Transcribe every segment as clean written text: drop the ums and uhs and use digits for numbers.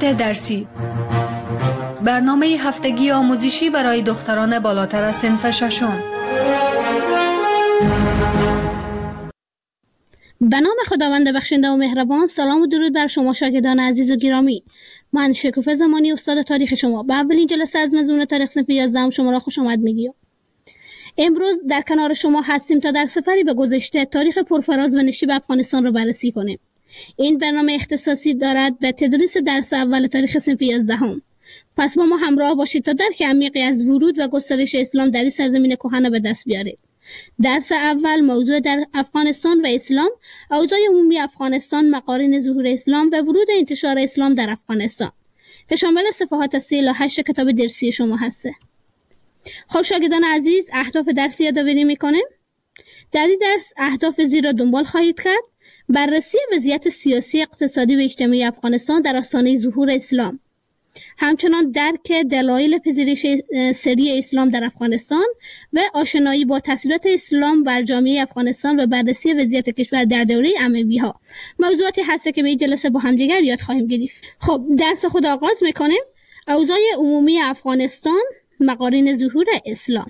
مهارت درسی، برنامه هفتگی آموزشی برای دختران بالاتر از صنف ششم. به نام خداوند بخشنده و مهربان. سلام و درود بر شما شاگردان عزیز و گرامی. من شکوفه زمانی استاد تاریخ شما به اولین جلسه از مضمون تاریخ صنف 11 شما را خوش آمد میگیم. امروز در کنار شما هستیم تا در سفری به گذشته تاریخ پرفراز و نشیب افغانستان را بررسی کنیم. این برنامه اختصاصی دارد به تدریس درس اول تاریخ صنف 11. پس با ما همراه باشید تا درک عمیقی از ورود و گسترش اسلام در این سرزمین کهن به دست بیارید. درس اول موضوع در افغانستان و اسلام، اوضاع عمومی افغانستان، مقارن ظهور اسلام و ورود انتشار اسلام در افغانستان که شامل صفحات 3 الی 8 کتاب درسی شما هسته. خب شاگردان عزیز، اهداف درسی یادآوری میکنیم. در این درس اهداف زیر را دنبال خواهید کرد: بررسی وضعیت سیاسی، اقتصادی و اجتماعی افغانستان در آستانه ظهور اسلام، همچنان درک دلایل پذیرش سری اسلام در افغانستان و آشنایی با تاثیرات اسلام بر جامعه افغانستان و بررسی وضعیت کشور در دوره اموی‌ها. موضوعاتی هست که به این جلسه با هم دیگر یاد خواهیم گرفت. خب درس خود آغاز میکنیم. اوضاع عمومی افغانستان، مقارن ظهور اسلام.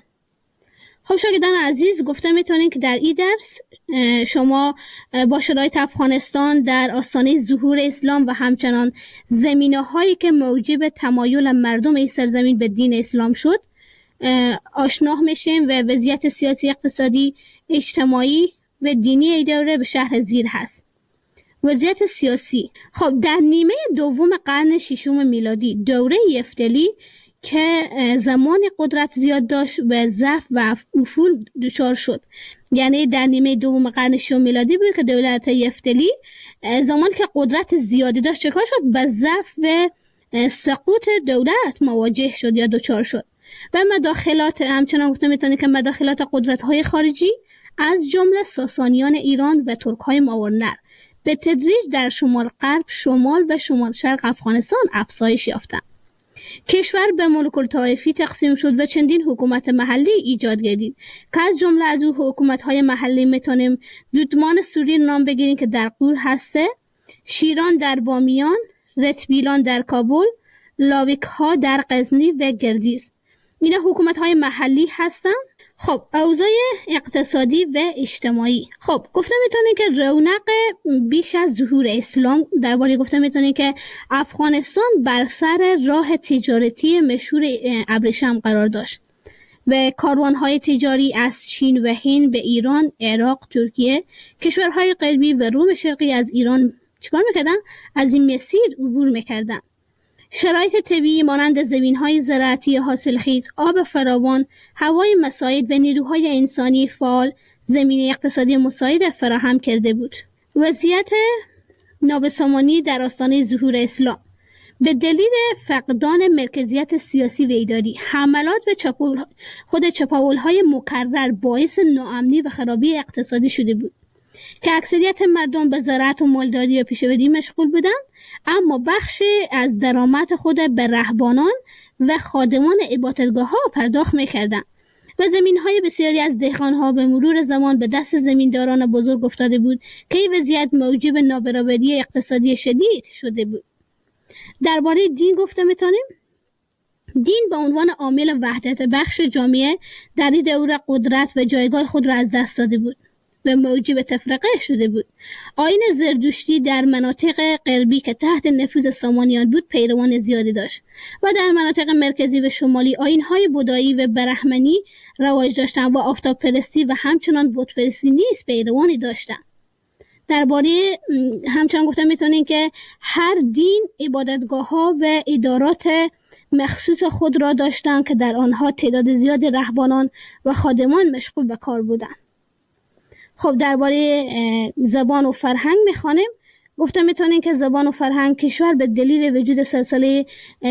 خب شاگردان عزیز، گفته میتونین که در این درس شما با شرایط افغانستان در آستانه ظهور اسلام و همچنان زمینه‌هایی که موجب تمایل مردم این سرزمین به دین اسلام شد آشنا میشیم و وضعیت سیاسی، اقتصادی، اجتماعی و دینی این دوره به شرح زیر هست. وضعیت سیاسی. خب در نیمه دوم قرن ششم میلادی، دوره یفتلی که زمان قدرت زیاد داشت و ضعف و افول دچار شد. یعنی در نیمه دوم قرن ششم میلادی بود که دولت یفتلی زمان که قدرت زیادی داشت چکار شد؟ به ضعف و سقوط دولت مواجه شد یا دچار شد و مداخلات، همچنان گفته میتونید که مداخلات قدرت‌های خارجی از جمله ساسانیان ایران و ترک‌های ماورنر به تدریج در شمال غرب، شمال و شمال شرق افغانستان افزایش یافتند. کشور به ملوک الطوایفی تقسیم شد و چندین حکومت محلی ایجاد گردید که از جمله از او حکومت‌های محلی میتونیم دودمان سوری نام بگیریم که در غور هسته، شیران در بامیان، رتبیلان در کابل، لاویک‌ها در غزنی و گردیز. اینا حکومت‌های محلی هستند. خب اوضاع اقتصادی و اجتماعی. خب گفته میتونیم که رونق بیش از ظهور اسلام، درباره گفته میتونیم که افغانستان بر سر راه تجارتی مشهور ابریشم قرار داشت و کاروانهای تجاری از چین و هند به ایران، عراق، ترکیه، کشورهای غربی و روم شرقی از ایران چیکار میکردن؟ از این مسیر عبور میکردن. شرایط طبیعی مانند زمین‌های زراعتی حاصلخیز، آب فراوان، هوای مساعد و نیروهای انسانی فعال زمینه اقتصادی مساعد فراهم کرده بود. وضعیت نابسامانی در آستانه ظهور اسلام به دلیل فقدان مرکزیت سیاسی و اداری، حملات و خود چپاول‌های مکرر باعث ناامنی و خرابی اقتصادی شده بود که اکثریت مردم به زراعت و مالداری و پیشه‌وری مشغول بودند، اما بخشی از درآمد خود به رهبانان و خادمان عبادتگاه‌ها پرداخت می‌کردند و زمین‌های بسیاری از دهقان‌ها به مرور زمان به دست زمینداران بزرگ افتاده بود که این وضعیت موجب نابرابری اقتصادی شدید شده بود. درباره دین گفته می‌تونیم دین به عنوان عامل وحدت بخش جامعه در این دوره قدرت و جایگاه خود را از دست داده بود و موجب تفرقه شده بود. آیین زردشتی در مناطق غربی که تحت نفوذ سامانیان بود پیروان زیادی داشت و در مناطق مرکزی و شمالی آیین‌های بودایی و برهمنی رواج داشتند و آفتاب پرستی و همچنان بت پرستی نیز پیروانی داشتند. درباره همچنان گفته میتونین که هر دین عبادتگاه‌ها و ادارات مخصوص خود را داشتند که در آنها تعداد زیاد رهبانان و خادمان مشغول به کار بودند. خب درباره زبان و فرهنگ میخوانیم. گفته میتونین که زبان و فرهنگ کشور به دلیل وجود سلسله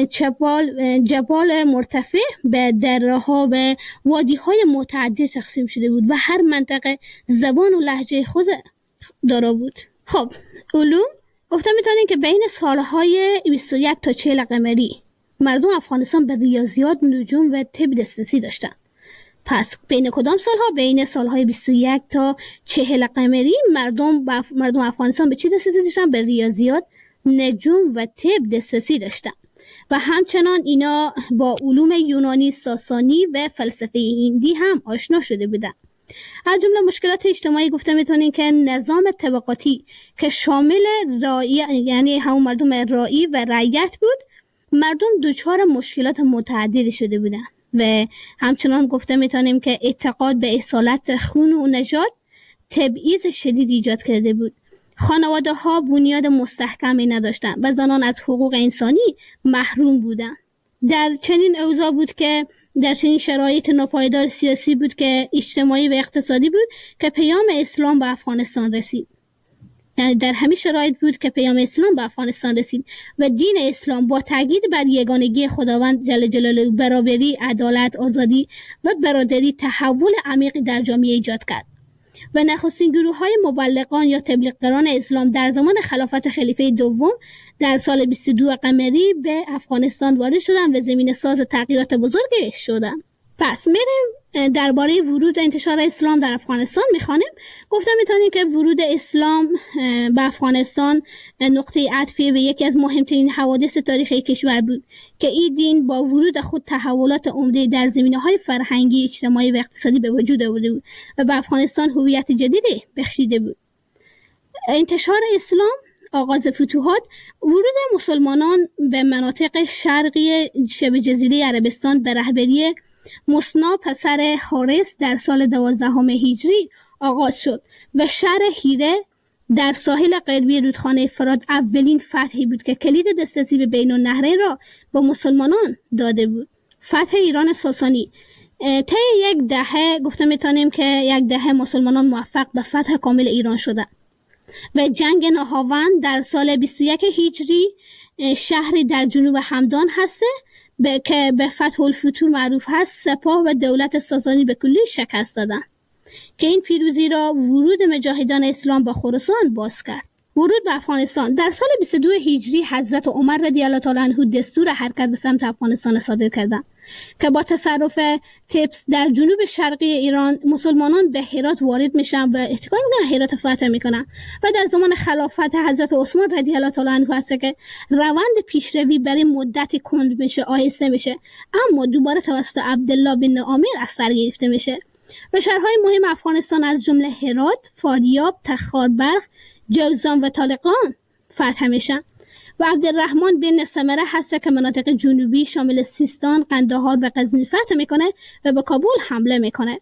جبال مرتفع به دره‌ها و وادی‌های متعدد تقسیم شده بود و هر منطقه زبان و لهجه خود دارا بود. خب علوم. گفته میتونین که بین سالهای 21 تا 40 قمری مردم افغانستان به ریاضیات، نجوم و طب دسترسی داشتند. پس بین کدام سالها؟ بین سالهای 21 تا 40 قمری مردم افغانستان به چی دسترسی داشتن؟ به ریاضیات نجوم و طب دسترسی داشتند و همچنان اینا با علوم یونانی، ساسانی و فلسفه هندی هم آشنا شده بودند. از جمله مشکلات اجتماعی گفته میتونیم که نظام طبقاتی که شامل رعیت، یعنی همون مردم رعی و رعیت بود، مردم دچار مشکلات متعددی شده بودند و همچنان گفته میتونیم که اعتقاد به اصالت خون و نژاد تبعیض شدید ایجاد کرده بود. خانواده ها بنیاد مستحکمی نداشتند و زنان از حقوق انسانی محروم بودند. در چنین اوضاع بود که در چنین شرایط ناپایدار سیاسی بود که اجتماعی و اقتصادی بود که پیام اسلام به افغانستان رسید. یعنی در همین شرایط بود که پیام اسلام به افغانستان رسید و دین اسلام با تاکید بر یگانگی خداوند جل جلاله، برابری، عدالت، آزادی و برادری تحول عمیقی در جامعه ایجاد کرد و نخستین گروه‌های مبلغان یا تبلیغگران اسلام در زمان خلافت خلیفه دوم در سال 22 قمری به افغانستان وارد شدند و زمینه ساز تغییرات بزرگی شدند. پس میریم درباره ورود و انتشار اسلام در افغانستان میخوانیم. گفتم میتونیم که ورود اسلام به افغانستان نقطه عطفی به یکی از مهمترین حوادث تاریخی کشور بود که این دین با ورود خود تحولات عمده در زمینه‌های فرهنگی، اجتماعی و اقتصادی به وجود آورده بود و به افغانستان هویت جدیدی بخشیده بود. انتشار اسلام، آغاز فتوحات، ورود مسلمانان به مناطق شرقی شبه جزیره عربستان به رهبری مصنع پسر حارس در سال 12 هجری آغاز شد و شهر هیره در ساحل غربی رودخانه فرات اولین فتحی بود که کلید دسترسی به بین النهرین را با مسلمانان داده بود. فتح ایران ساسانی طی یک دهه گفته میتونیم که یک دهه مسلمانان موفق به فتح کامل ایران شدند و جنگ نهاوند در سال 21 هجری شهری در جنوب همدان هسته که به فتح الفتوح معروف هست، سپاه و دولت ساسانی به کلی شکست دادند که این پیروزی را ورود مجاهدان اسلام به خراسان باز کرد. ورود به افغانستان در سال 22 هجری حضرت عمر رضی الله تعالی عنه دستور حرکت به سمت افغانستان صادر کردند که با تصرف تبس در جنوب شرقی ایران مسلمانان به هرات وارد میشن و احتکار میکنن، هرات فتح میکنن و در زمان خلافت حضرت عثمان رضی الله تعالی عنه هست که روند پیشروی برای مدتی کند میشه، آهسته میشه، اما دوباره توسط عبدالله بن عامر از سر گرفته میشه و شهرهای مهم افغانستان از جمله هرات، فاریاب، تخاربرق، جوزان و طالقان فتح میشن و عبدالرحمن بن سمره هست که مناطق جنوبی شامل سیستان، قندهار و غزنی فتح میکنه و به کابل حمله میکنه.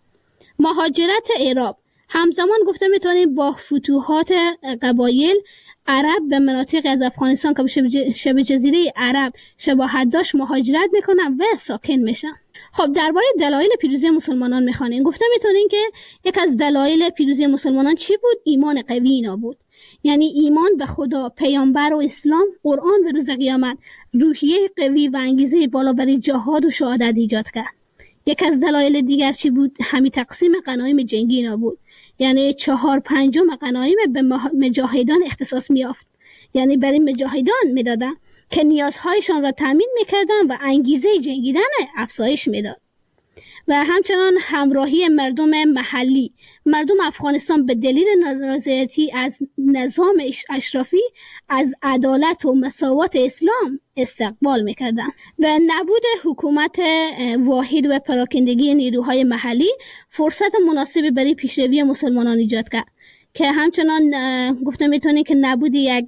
مهاجرت عرب همزمان گفته میتونیم با فتوحات قبایل عرب به مناطق از افغانستان که به شبه جزیره عرب شباهت داشت مهاجرت میکنن و ساکن میشن. خب درباره دلایل پیروزی مسلمانان میخوانیم. گفته میتونیم که یک از دلایل پیروزی مسلمانان چی بود؟ ایمان قوی اینا بود. یعنی ایمان به خدا، پیامبر و اسلام، قرآن و روز قیامت روحیه قوی و انگیزه بالا برای جهاد و شهادت ایجاد کرد. یک از دلایل دیگر چی بود؟ همین تقسیم غنایم جنگی اینا بود. یعنی 4/5 غنایم به مجاهدان اختصاص میافت، یعنی برای مجاهدان میدادن که نیازهایشان را تامین میکردن و انگیزه جنگیدن افزایش میداد. و همچنان همراهی مردم محلی. مردم افغانستان به دلیل نارضایتی از نظام اشرافی از عدالت و مساوات اسلام استقبال میکردند و نبود حکومت واحد و پراکندگی نیروهای محلی فرصت مناسبی برای پیشروی مسلمانان ایجاد کرد که همچنان گفته میتونه که نبود یک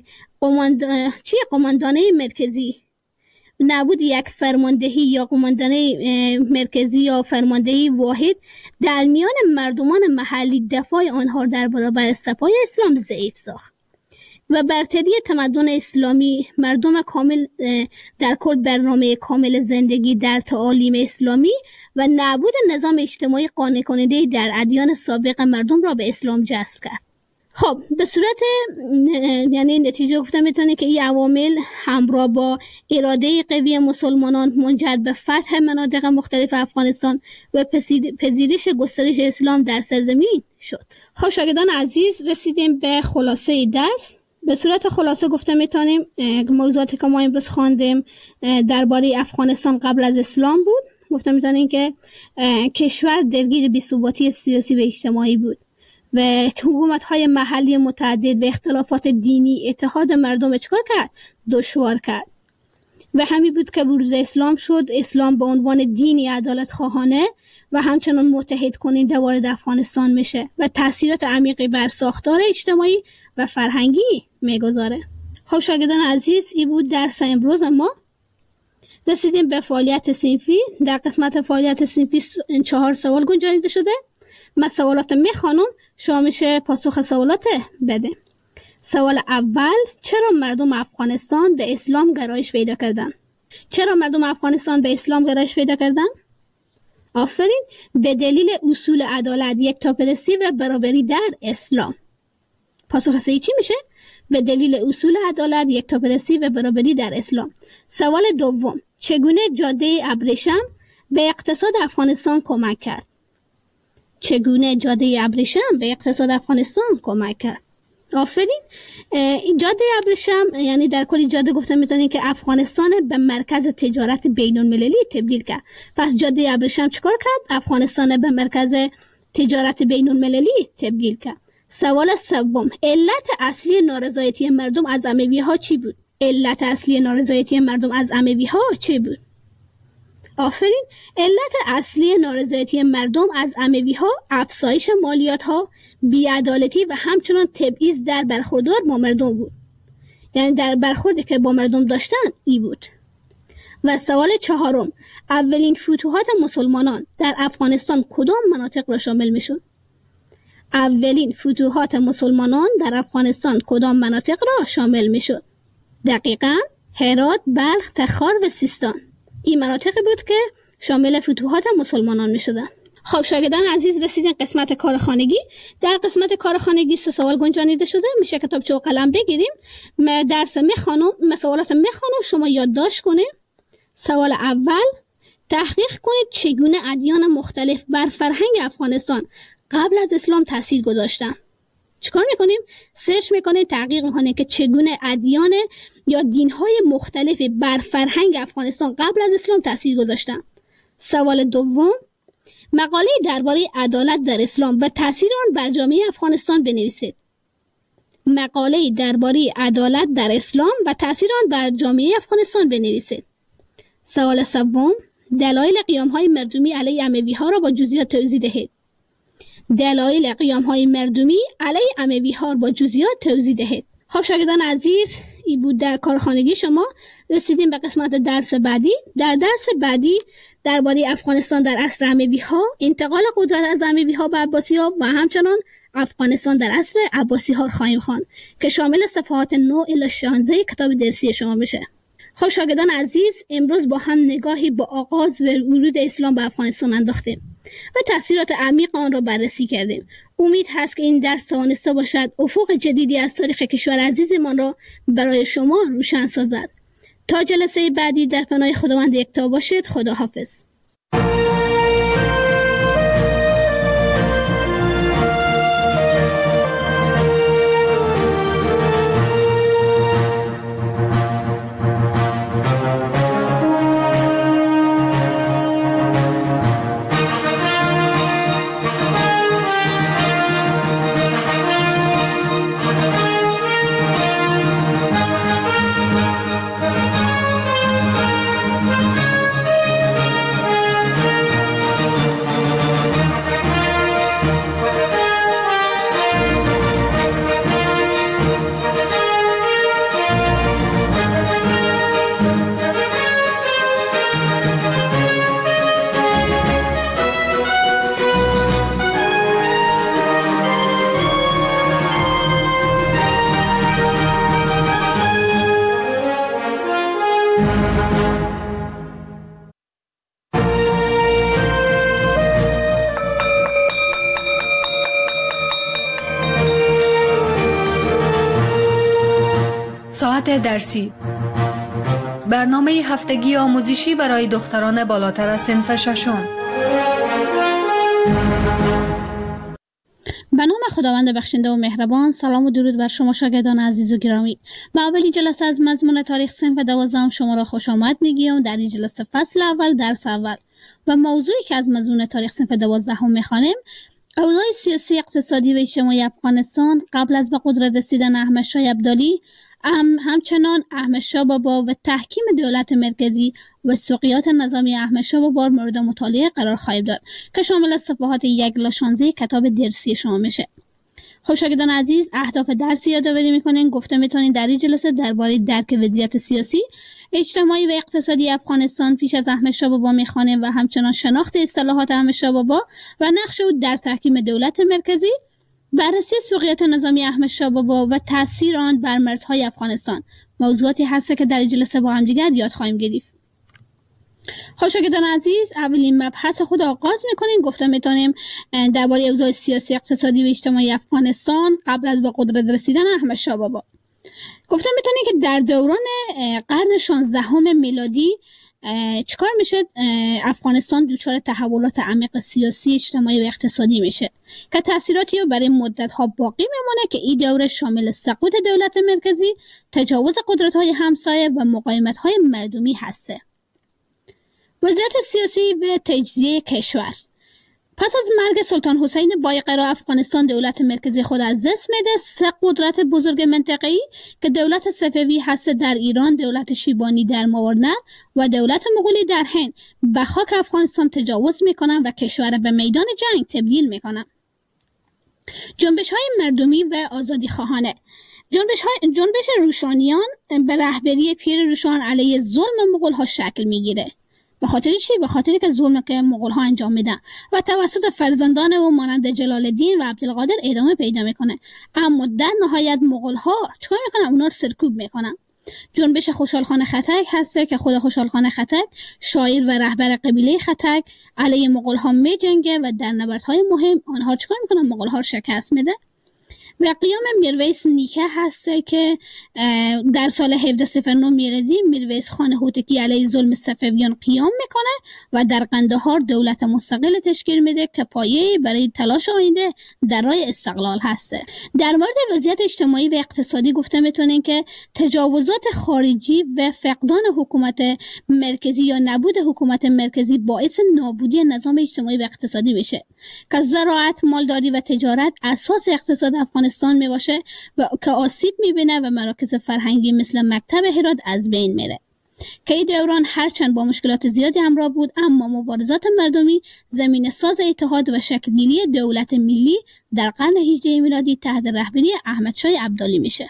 قماندانه مرکزی، نبود یک فرماندهی یا قماندانه مرکزی یا فرماندهی واحد در میان مردمان محلی دفاع آنها در برابر سپاه اسلام ضعیف ساخت و برتری تمدن اسلامی. مردم کامل در کل برنامه کامل زندگی در تعالیم اسلامی و نبود نظام اجتماعی قانع کننده در ادیان سابق مردم را به اسلام جذب کرد. خب به صورت یعنی نتیجه گفته میتونه که این عوامل همراه با اراده قوی مسلمانان منجر به فتح مناطق مختلف افغانستان و پذیرش گسترش اسلام در سرزمین شد. خب شاگردان عزیز، رسیدیم به خلاصه درس. به صورت خلاصه گفته میتونیم موضوعاتی که ما امروز خواندیم درباره افغانستان قبل از اسلام بود. گفته میتونیم که کشور درگیر بی‌ثباتی سیاسی و اجتماعی بود و حکومت‌های محلی متعدد و اختلافات دینی اتحاد مردم چکار کرد؟ دشوار کرد. و همین بود که ورود اسلام شد. اسلام به عنوان دینی عدالت خواهانه و همچنان متحد کننده وارد افغانستان میشه و تاثیرات عمیقی بر ساختار اجتماعی و فرهنگی میگذاره. خب شاگردان عزیز، این بود درس امروز ما. رسیدیم به فعالیت صنفی. در قسمت فعالیت صنفی 4 سوال گنجانیده شده. من سوالات میخوانم، شما میشه پاسخ سوالات بده. سوال اول: چرا مردم افغانستان به اسلام گرایش پیدا کردن؟ چرا مردم افغانستان به اسلام گرایش پیدا کردن؟ آفرین، به دلیل اصول عدالت، یکتاپرستی و برابری در اسلام. پاسخ صحیح چی میشه؟ به دلیل اصول عدالت، یکتاپرستی و برابری در اسلام. سوال دوم: چگونه جاده ابریشم به اقتصاد افغانستان کمک کرد؟ چگونه جاده ابریشم به اقتصاد افغانستان کمک کرد؟ آفرین، جاده ابریشم یعنی در کل جاده گفته میتونین که افغانستان به مرکز تجارت بین المللی تبدیل کرد. پس جاده ابریشم چیکار کرد؟ افغانستان به مرکز تجارت بین المللی تبدیل کرد. سوال سوم: علت اصلی نارضایتی مردم از اموی ها چی بود؟ علت اصلی نارضایتی مردم از اموی ها چی بود؟ آفرین، علت اصلی نارضایتی مردم از اموی ها افزایش مالیات ها، بی‌عدالتی و همچنان تبعیض در برخوردار با مردم بود. یعنی در برخوردی که با مردم داشتن ای بود. و سوال چهارم: اولین فتوحات مسلمانان در افغانستان کدام مناطق را شامل میشد؟ اولین فتوحات مسلمانان در افغانستان کدام مناطق را شامل میشد؟ دقیقاً هرات، بلخ، تخار و سیستان. این مناطقی بود که شامل فتوحات مسلمانان میشدن. خب شاگردان عزیز، رسیدین قسمت کارخانگی. در قسمت کارخانگی 3 سوال گنجانیده شده. میشه کتابچه و قلم بگیریم. من درس میخوانم، مسئولات میخوانم، شما یادداشت کنید. سوال اول: تحقیق کنید چگونه ادیان مختلف بر فرهنگ افغانستان قبل از اسلام تاثیر گذاشتن. چیکار میکنیم؟ سرچ میکنیم، تحقیق میکنیم که چگونه ادیان یا دینهای مختلف بر فرهنگ افغانستان قبل از اسلام تاثیر گذاشتن. سوال دوم: مقاله درباره عدالت در اسلام و تاثیر آن بر جامعه افغانستان بنویسید. مقاله درباره عدالت در اسلام و تاثیر آن بر جامعه افغانستان بنویسید. سوال سوم: دلایل قیام‌های مردمی علیه اموی‌ها را با جزئیات توضیح دهید. دلایل قیام‌های مردمی علیه اموی‌ها با جزئیات توضیح دهید. خب شاگردان عزیز، این بود در کارخانگی شما. رسیدیم به قسمت درس بعدی. در درس بعدی درباره افغانستان در عصر اموی‌ها، انتقال قدرت از اموی‌ها به عباسی‌ها و همچنان افغانستان در عصر عباسی‌ها خواهیم خواند که شامل صفحات 9 الی 16 کتاب درسی شما میشه. خب شاگردان عزیز، امروز با هم نگاهی با آغاز و ورود اسلام به افغانستان انداختیم و تاثیرات عمیق آن را بررسی کردیم. امید هست که این درس توانسته باشد افق جدیدی از تاریخ کشور عزیزمان را برای شما روشن سازد. تا جلسه بعدی در پناه خداوند یکتا باشید. خدا حافظ. ساعت درسی، برنامه هفتگی آموزشی برای دختران بالاتر از صنف ششم. به نام خداوند بخشنده و مهربان. سلام و درود بر شما شاگردان عزیز و گرامی. به اولین جلسه از مضمون تاریخ صنف 12 شما را خوش آمد میگیم. در این جلسه فصل اول، درس اول و موضوعی که از مضمون تاریخ صنف 12 میخوانیم اوضاع سیاسی، اقتصادی و اجتماعی افغانستان قبل از به قدرت رسیدن احمد شاه ابدالی همچنان احمد شاه بابا و تحکیم دولت مرکزی و سقوط نظامی احمد شاه بابا مورد مطالعه قرار خواهد داد که شامل صفحات 1 تا 16 کتاب درسی شما میشه. خب شاگردان عزیز، اهداف درسی یادآوری میکنین. گفته میتونین در این جلسه درباره درک وضعیت سیاسی، اجتماعی و اقتصادی افغانستان پیش از احمد شاه بابا میخوانیم و همچنان شناخت اصطلاحات احمد شاه بابا و نقش او در تحکیم دولت مرکزی، بررسی سقوط نظامی احمد شاه بابا و تاثیر آن بر مرزهای افغانستان موضوعاتی هست که در این جلسه با هم دیگر یاد خواهیم گرفت. خب شاگردان عزیز، اولین مبحث خود آغاز میکنیم. گفته میتونیم درباره اوضاع سیاسی، اقتصادی و اجتماعی افغانستان قبل از به قدرت رسیدن احمد شاه بابا. گفته میتونیم که در دوران قرن 16 میلادی چیکار میشه؟ افغانستان دچار تحولات عمیق سیاسی، اجتماعی و اقتصادی میشه که تاثیراتی رو برای مدت ها باقی میمونه که این دوره شامل سقوط دولت مرکزی، تجاوز قدرت های همسایه و مقاومت های مردمی هسته. وضعیت سیاسی و تجزیه کشور. پس از مرگ سلطان حسین بایقرا، افغانستان دولت مرکزی خود از دست میده. 3 قدرت بزرگ منطقه‌ای که دولت صفوی هست در ایران، دولت شیبانی در ماوراءالنهر و دولت مغولی در هند به خاک افغانستان تجاوز میکنن و کشور به میدان جنگ تبدیل میکنن. جنبش‌های مردمی و آزادی خواهانه. جنبش روشانیان به رهبری پیر روشان علیه ظلم مغول‌ها شکل میگیره. به خاطر چی؟ به خاطری که ظلمی که مغول‌ها انجام میدن و توسط فرزندان او مانند جلال الدین و عبدالقادر ادامه پیدا میکنه. اما در نهایت مغول‌ها چیکار میکنن؟ اونا رو سرکوب میکنن. جنبش خوشحال خان خټک هسته که خود خوشحال خان خټک، شاعر و رهبر قبیله خټک، علیه مغول‌ها میجنگه و در نبردهای مهم آنها چیکار میکنن؟ مغول‌ها رو شکست میده. و قیام میرویس نیکه هسته که در سال 1709 میلادی میرویس خان هوتکی علیه ظلم صفویان قیام میکنه و در قندهار دولت مستقل تشکیل میده که پایه برای تلاش آینده در راه استقلال هسته. در مورد وضعیت اجتماعی و اقتصادی گفته میتونین که تجاوزات خارجی و فقدان حکومت مرکزی یا نبود حکومت مرکزی باعث نابودی نظام اجتماعی و اقتصادی میشه که زراعت، مالداری و تجارت اساس اقتصاد افغانستان می باشه و که آسیب میبینه و مراکز فرهنگی مثل مکتب هرات از بین میره. که این دوران هرچند با مشکلات زیادی همراه بود، اما مبارزات مردمی زمین ساز اتحاد و شکل‌گیری دولت ملی در قرن 18 میلادی تحت رهبری احمد شاه ابدالی میشه.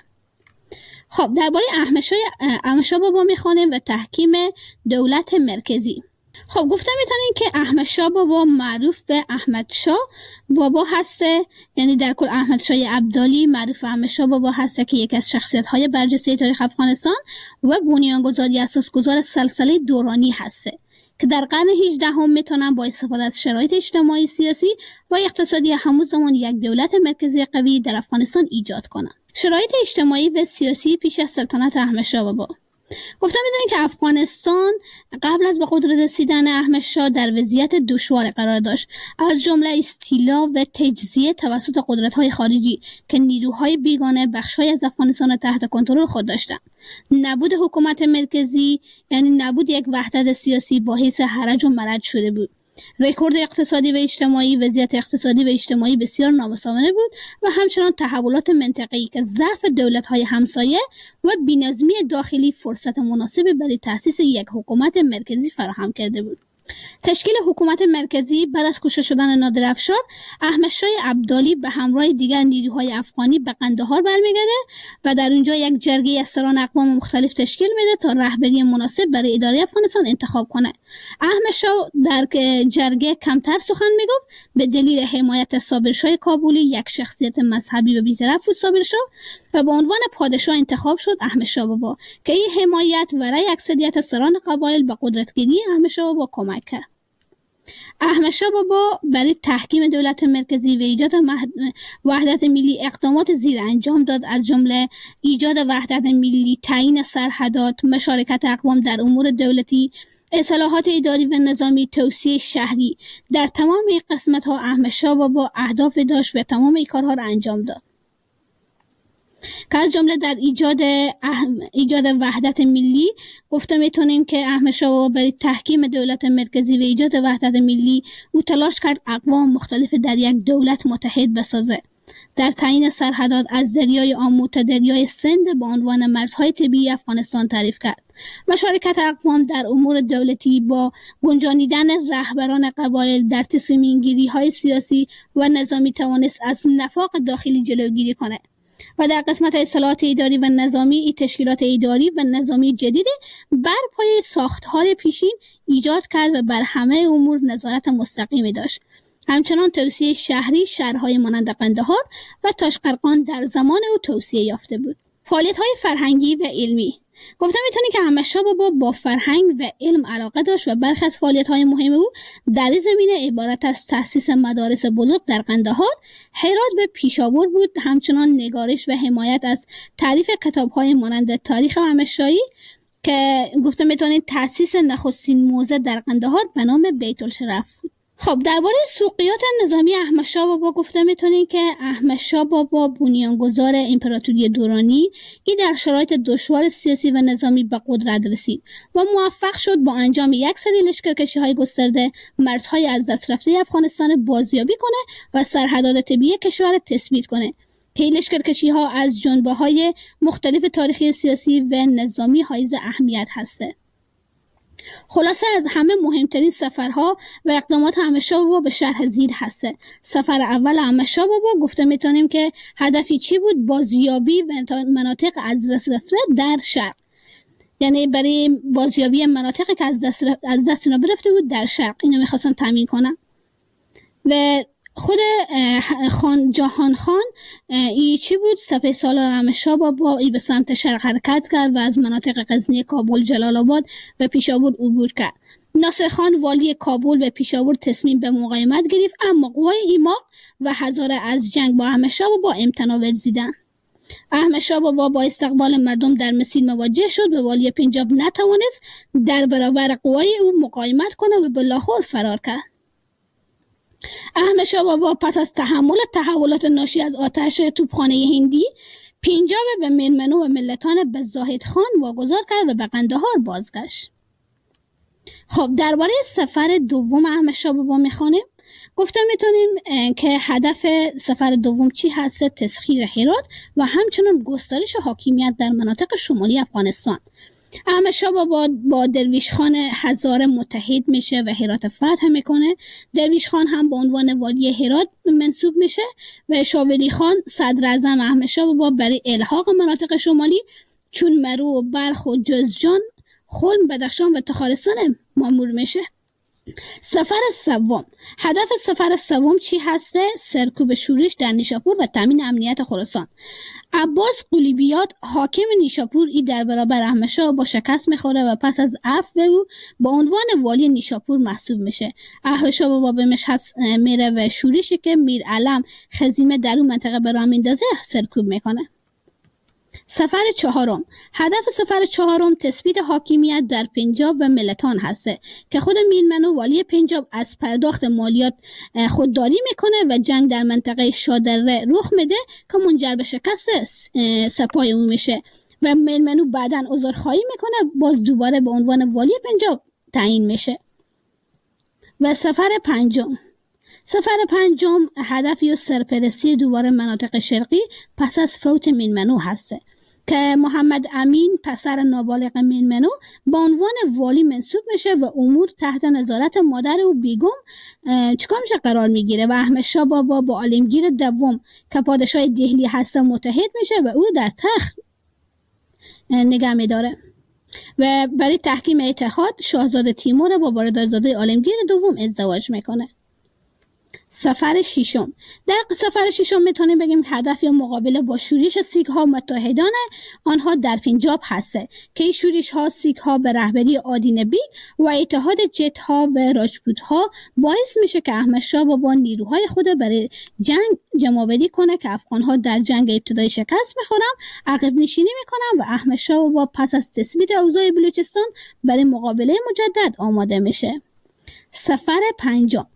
خب درباره احمد شاه بابا میخوانیم و تحکیم دولت مرکزی. خب گفته میتونین که احمد شاه بابا معروف به احمد شاه بابا هسته، یعنی در کل احمد شاه ابدالی معروف احمد شاه بابا هسته که یکی از شخصیت‌های برجسته تاریخ افغانستان و بنیانگذاری اساسگذار سلسله دورانی هسته که در قرن 18 میتونن با استفاده از شرایط اجتماعی، سیاسی و اقتصادی همون زمان یک دولت مرکزی قوی در افغانستان ایجاد کنن. شرایط اجتماعی و سیاسی پیش از سلطنت احمد شاه بابا. گفته میدونیم که افغانستان قبل از به قدرت رسیدن احمد شاه در وضعیت دشوار قرار داشت، از جمله استیلا و تجزیه توسط قدرت‌های خارجی که نیروهای بیگانه بخش‌های از افغانستان را تحت کنترل خود داشتند. نبود حکومت مرکزی یعنی نبود یک وحدت سیاسی باعث هرج و مرج شده بود. رکورد اقتصادی و اجتماعی، وضعیت اقتصادی و اجتماعی بسیار نامساوانه بود و همچنان تحولات منطقه‌ای که ضعف دولت‌های همسایه و بی‌نظمی داخلی فرصت مناسبی برای تأسیس یک حکومت مرکزی فراهم کرده بود. تشکیل حکومت مرکزی بعد از کشته شدن نادر افشار، احمد شاه ابدالی به همراه دیگر نیروهای افغانی به قندهار برمیگرده و در اونجا یک جرگه از سران اقوام مختلف تشکیل میده تا رهبری مناسب برای اداره افغانستان انتخاب کنه. احمد شاه در جرگه کمتر سخن میگفت به دلیل حمایت صابرشاه کابلی، یک شخصیت مذهبی و بی‌طرف بود صابرشاه، و به عنوان پادشاه انتخاب شد احمد شاه بابا که این حمایت و رأی اکثریت سران قبایل به قدرتگیری احمد شاه بابا کمک کرد. احمد شاه بابا برای تحکیم دولت مرکزی و ایجاد وحدت ملی اقدامات زیر انجام داد، از جمله ایجاد وحدت ملی، تعیین سرحدات، مشارکت اقوام در امور دولتی، اصلاحات اداری و نظامی، توسعه شهری. در تمام این قسمت ها احمد شاه بابا اهداف داشت و تمام این کارها را انجام داد. که از جمله در ایجاد وحدت ملی گفته میتونیم که احمد شاه بابا برای تحکیم دولت مرکزی و ایجاد وحدت ملی او تلاش کرد اقوام مختلف در یک دولت متحد بسازه. در تعیین سرحدات از دریای آمو تا دریای سند به عنوان مرزهای طبیعی افغانستان تعریف کرد. مشارکت اقوام در امور دولتی با گنجانیدن رهبران قبایل در تصمیم‌گیری‌های سیاسی و نظامی توانست از نفاق داخلی جلوگیری کنه و در قسمت اصلاحات اداری و نظامی تشکیلات اداری و نظامی جدید بر پایه ساختار پیشین ایجاد کرد و بر همه امور نظارت مستقیمی داشت. همچنان توسعه شهری شهرهای مانند قندهار و تاشقرغان در زمان او توسعه یافته بود. فعالیت‌های فرهنگی و علمی گفته میتونی که احمد شاه بابا با فرهنگ و علم علاقه داشت و برخی از فعالیت‌های مهم او در این زمینه عبارت از تأسیس مدارس بزرگ در قندهار، هرات و پیشاور بود. همچنان نگارش و حمایت از تالیف کتاب‌های مانند تاریخ احمدشاهی که گفته میتونید تأسیس نخستین موزه در قندهار به نام بیت الشرف بود. خب درباره سوقیات نظامی احمد شاه بابا گفته میتونیم که احمد شاه بابا بنیانگذار امپراتوری دورانی که در شرایط دشوار سیاسی و نظامی به قدرت رسید و موفق شد با انجام یک سری لشکرکشی‌های گسترده مرزهای از دست رفته افغانستان بازیابی کنه و سرحدات طبیعی کشور تثبیت کنه که این لشکرکشی‌ها از جنبه‌های مختلف تاریخی سیاسی و نظامی حائز اهمیت هسته. خلاصه از همه مهمترین سفرها و اقدامات احمد شاه بابا به شرح زیر هسته. سفر اول احمد شاه بابا گفته میتونیم که هدفی چی بود؟ بازیابی مناطق از دست رفته در شرق، یعنی برای بازیابی مناطقی که از دست رفته بود در شرق اینو میخواستن تامین کنن. و خود جهان خان ای چی بود؟ سپه سالار احمد شاه بابا ای به سمت شرق حرکت کرد و از مناطق غزنی، کابل، جلال آباد و پیشاور عبور کرد. ناصر خان والی کابل و پیشاور تصمیم به مقاومت گرفت، اما قوای ایماق و هزاره از جنگ با احمد شاه بابا امتناع ورزیدند. احمد شاه بابا با استقبال مردم در مسیر مواجه شد و والی پنجاب نتوانست در برابر قوای او مقاومت کنه و به لاهور فرار کرد. احمد شاه بابا پس از تحمل تحولات ناشی از آتش توپخانه هندی پنجاب به میرمنو و ملتان به زاهد خان واگذار کرد و به قندهار بازگشت. خب درباره سفر دوم احمد شاه بابا میخوانیم. گفته میتونیم که هدف سفر دوم چی هست؟ تسخیر هرات و همچنین گسترش حاکمیت در مناطق شمالی افغانستان. احمد شاه بابا با درویش خان هزاره متحد میشه و هرات فتح میکنه. درویش خان هم به عنوان والی هرات منصوب میشه و شاولی خان صدر اعظم احمد شاه بابا برای الحاق مناطق شمالی چون مرو و بلخ و جوزجان، خلم، بدخشان و تخارستان مامور میشه. سفر سوم، هدف سفر سوم چی هسته؟ سرکوب شورش در نیشاپور و تامین امنیت خراسان. عباس قلیبیات حاکم نیشاپور ای در برابر احمد شاه با شکست میخوره و پس از عفو او با عنوان والی نیشاپور محسوب میشه. احمد شاه بابا به مشهد میره و شورشی که میر علم خزیمه در اون منطقه به راه میندازه سرکوب میکنه. سفر چهارم، هدف سفر چهارم تثبیت حاکمیت در پنجاب و ملتان هسته که خود میرمنو والی پنجاب از پرداخت مالیات خودداری میکنه و جنگ در منطقه شادره رخ میده که منجر به شکست سپاه او میشه و میرمنو بعداً عذرخواهی میکنه، باز دوباره به عنوان والی پنجاب تعیین میشه. و سفر پنجم هدفی و سرپرستی دوباره مناطق شرقی پس از فوت میرمنو هسته که محمد امین پسر نابالغ میرمنو با عنوان والی منصوب میشه و امور تحت نظارت مادر او بیگم چیکار میشه قرار میگیره و احمد شاه بابا با عالمگیر دوم که پادشاه دهلی هسته متحد میشه و او در تخت نگه میداره و برای تحکیم اتحاد شاهزاده تیمور با برادرزاده عالمگیر دوم ازدواج میکنه. سفر ششم، در سفر ششم میتونیم بگیم هدف یا مقابله با شورش سیک ها متحدان آنها در پنجاب هسته که این شورش ها سیک ها به رهبری آدین بیگ و اتحاد جت ها و راجپوت ها باعث میشه که احمد شاه بابا نیروهای خود برای جنگ جمع‌آوری کنه که افغان ها در جنگ ابتدایی شکست میخورن، عقب نشینی میکنن و احمد شاه بابا پس از تثبیت اوضاع بلوچستان برای مقابله مجدد آماده میشه. سفر پنجم،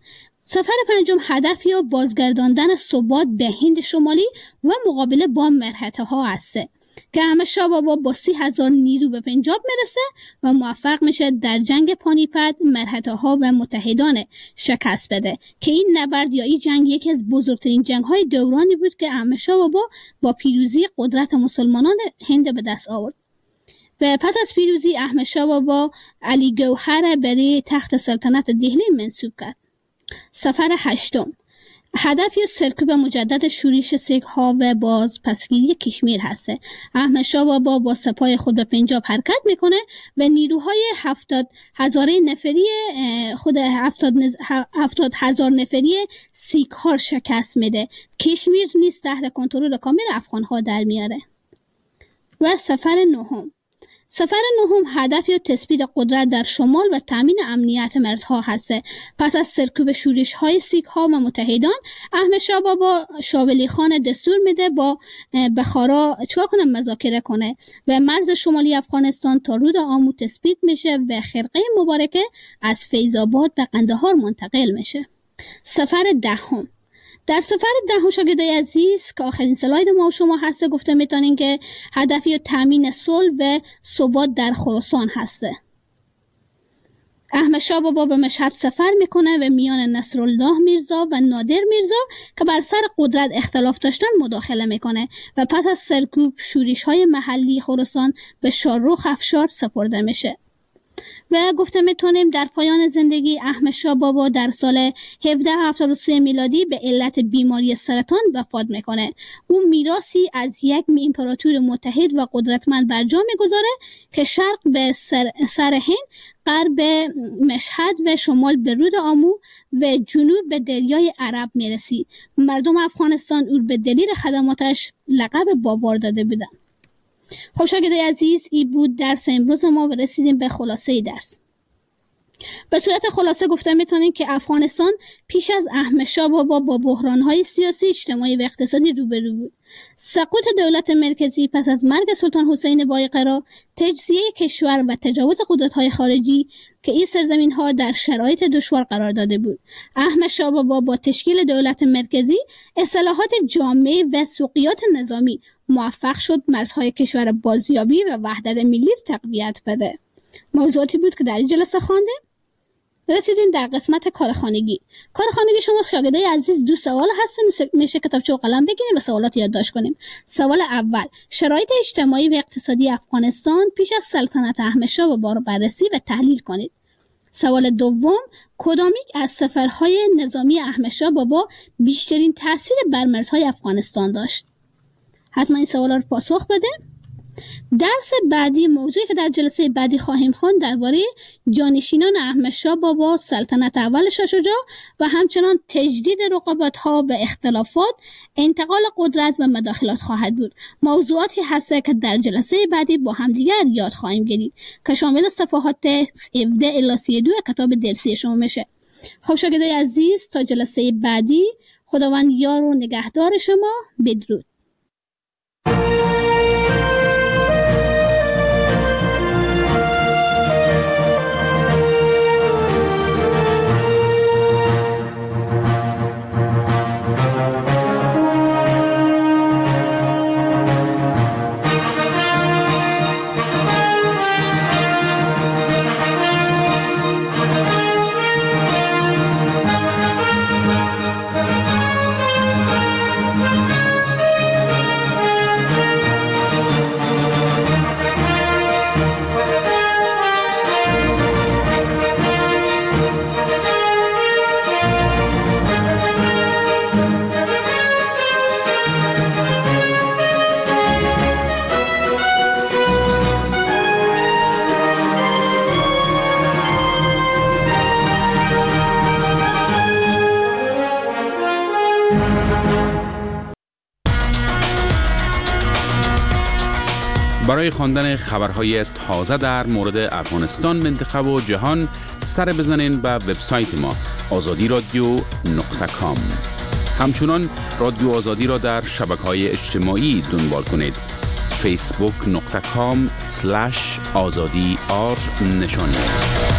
سفر پنجم هدف یا بازگرداندن ثبات به هند شمالی و مقابله با مرهطه‌ها است که احمد شاه بابا با 30,000 نیرو به پنجاب میرسه و موفق میشه در جنگ پانیپت مرهطه‌ها و متحدان شکست بده که این نبرد یا این جنگ یکی از بزرگترین جنگ‌های دورانی بود که احمد شاه بابا با پیروزی قدرت مسلمانان هند به دست آورد. و پس از پیروزی احمد شاه بابا علی گوهر برای تخت سلطنت دهلی منصوب کرد. سفر هشتم هدف یا سرکوب مجدد شورش سیک‌ها و باز پسگیری کشمیر هست. احمد شاه بابا با سپاه خود به پنجاب حرکت میکنه و نیروهای 70,000 نفری خود 70,000 نفری سیک‌ها شکست میده. کشمیر نیز تحت کنترل کامل افغان‌ها در میاره. و سفر نهم هدف یا تثبیت قدرت در شمال و تامین امنیت مرزها هست. پس از سرکوب شورش‌های سیک‌ها و متحدان احمد شاه بابا شاه ولی خان دستور میده با بخارا مذاکره کنه و مرز شمالی افغانستان تا رود آمو تثبیت میشه و خرقه مبارکه از فیض آباد به قندهار منتقل میشه. سفر دهم در سفر دهم شاگردای عزیز که آخرین سلاید ما و شما هسته گفته میتونین که هدف یا تامین صلح و ثبات در خراسان هسته. احمد شاه بابا به مشهد سفر میکنه و میان نصرالله میرزا و نادر میرزا که بر سر قدرت اختلاف داشتن مداخله میکنه و پس از سرکوب شورش‌های محلی خراسان به شاهرخ افشار سپرده میشه. و گفته میتونیم در پایان زندگی احمد شاه بابا در سال 1773 میلادی به علت بیماری سرطان وفات میکنه. اون میراثی از یک امپراتور متحد و قدرتمند بر جا میگذاره که شرق به سر هند، غرب به مشهد و شمال به رود آمو و جنوب به دریای عرب میرسید. مردم افغانستان او به دلیل خدماتش لقب بابار داده بودن. خب شاگردای عزیز، این بود درس امروز ما و رسیدیم به خلاصه درس. به صورت خلاصه گفته میتونیم که افغانستان پیش از احمد شاه بابا با بحران‌های سیاسی، اجتماعی و اقتصادی روبرو بود. سقوط دولت مرکزی پس از مرگ سلطان حسین بایقرا، تجزیه کشور و تجاوز قدرت‌های خارجی که این سرزمین‌ها در شرایط دشوار قرار داده بود. احمد شاه بابا با تشکیل دولت مرکزی، اصلاحات جامع و سوقیات نظامی موفق شد مرزهای کشور بازیابی و وحدت ملی تقویت بده. موضوعاتی بود که در این جلسه خواندیم. رسیدیم در قسمت کارخانگی. شما شاگردای عزیز 2 سوال هست، میشه کتابچه و قلم بگیریم و سوالات یادداشت کنیم. سوال اول: شرایط اجتماعی و اقتصادی افغانستان پیش از سلطنت احمد شاه بابا رو بررسی و تحلیل کنید. سوال دوم: کدامیک از سفرهای نظامی احمد شاه بابا بیشترین تاثیر بر مرزهای افغانستان داشت؟ حتما این سوالا رو پاسخ بده. درس بعدی، موضوعی که در جلسه بعدی خواهیم خواند، درباره جانشینان احمد شاه بابا، سلطنت اول شاه شجاع و همچنان تجدید رقابت‌ها و اختلافات، انتقال قدرت و مداخلات خواهد بود. موضوعاتی هست که در جلسه بعدی با همدیگر یاد خواهیم گرفت که شامل صفحات 17 الی 32 کتاب درسی شما میشه. خب شاگردای عزیز، تا جلسه بعدی، خداوند یار و نگهدار شما. بدرود. برای خواندن خبرهای تازه در مورد افغانستان، منطقه و جهان، سر بزنین به وبسایت ما azadi.com. همچنان رادیو آزادی را در شبکه‌های اجتماعی دنبال کنید. facebook.com/azadi نشان است.